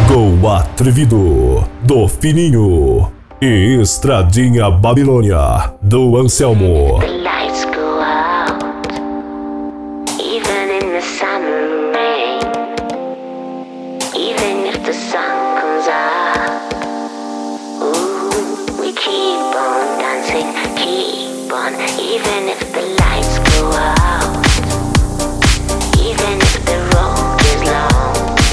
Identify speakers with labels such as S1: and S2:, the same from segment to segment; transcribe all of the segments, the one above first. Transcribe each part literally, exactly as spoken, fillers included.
S1: Chegou atrevido do Fininho e Estradinha Babilônia do Anselmo.
S2: The lights go out, even in the summer rain, even if the sun comes out. Ooh, we keep on dancing, keep on, even if the lights go out, even if the road is long,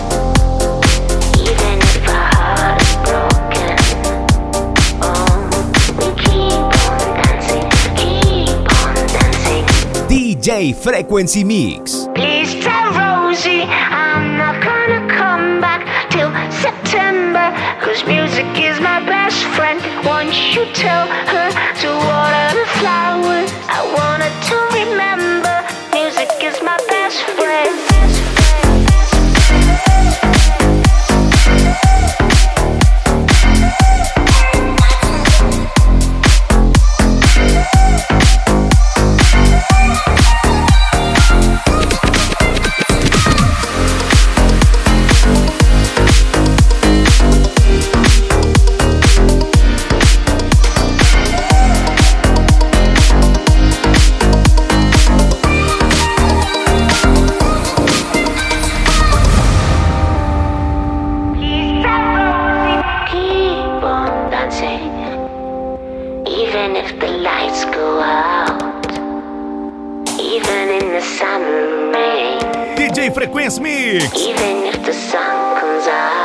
S2: even if our heart is broken. Oh, we keep on dancing, keep on dancing.
S3: D J Frequency Mix.
S2: Please tell Rosie I'm not gonna come back till September, 'cause music is my best friend. Won't you tell her to water the flowers? I want her to remember music is my best friend. Even if the lights go out, even in the summer rain,
S3: D J Frequency Mix.
S2: even if the sun comes out.